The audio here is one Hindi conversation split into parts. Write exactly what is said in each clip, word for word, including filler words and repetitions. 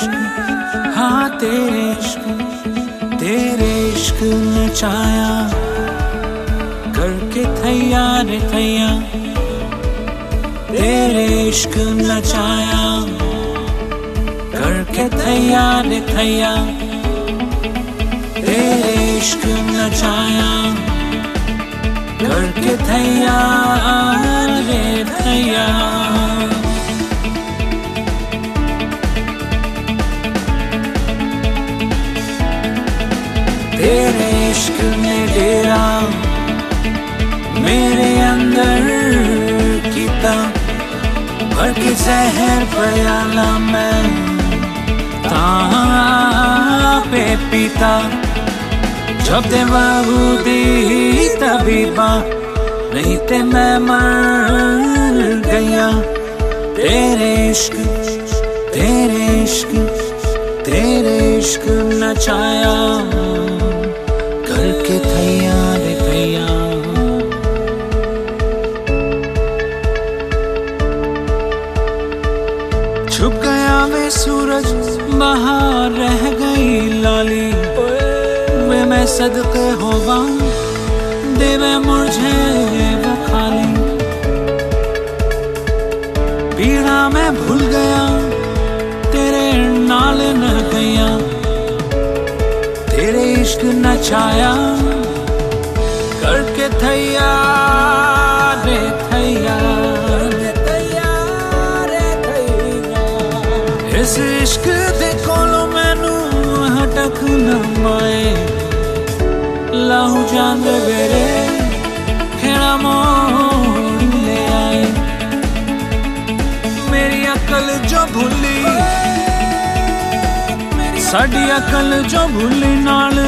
इश्क, हाँ तेरे इश्क, तेरे इश्क नचाया करके थैया रे थैया, तेरे इश्क नचाया करके थैया रे थैया, तेरे इश्क नचाया करके थैया रे थैया। तेरे इश्क ने डेरा मेरे अंदर कीता, भर के जहर प्याला मैं तां पे पीता, जब ते बाबू दी तबीबा नहीं ते मैं मर गया। तेरे इश्क, तेरे इश्क, तेरे इश्क नचाया करके थैया रे थैया। छुप गया वे सूरज, बाहर रह गई लाली, वे मैं सदके होगा देवे मुझे वो खाली। पीड़ा मैं भूल गया तेरे नाल न गया, तेरे इश्क नचाया करके थैया रे थैया, इस इश्क दे कोलों मैनू हटक न माए, लाहू जान दे बेरे खेड़ा मोड़ ले आए। मेरी अकल जो भूली, साड़ी अकल जो भूली नाल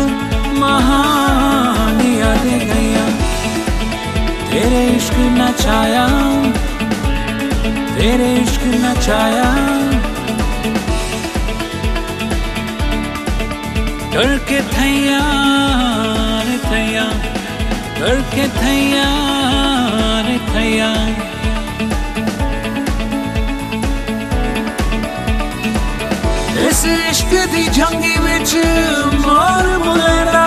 महानिया दे गईया, तेरे इश्क नचाया, तेरे इश्क नचाया करके थैया रे थैया, करके थैया रे थैया। इस इश्क दी जंगी विच मोर मुलेरा,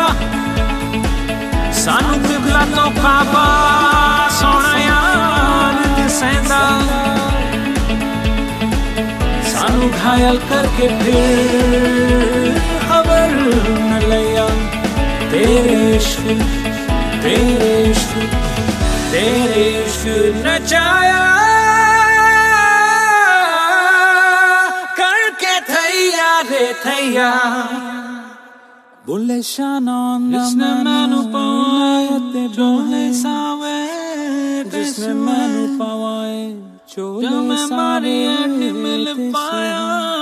सानू किबला तो काबा सोना यार दिसेंदा, सानू घायल करके फिर खबर न लिया। तेरे इश्क, तेरे इश्क, तेरे इश्क नचाया करके थैया रे थैया। बुले शाना जिसने मैनू पाए जो है सावे, जिसने मैनू पाए जो मैं मारी एडी मिल पाया,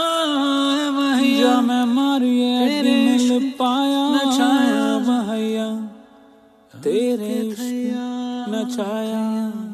जो मैं मारी एडी मिल पाया, नचाया भैया तेरे इश्क नचाया।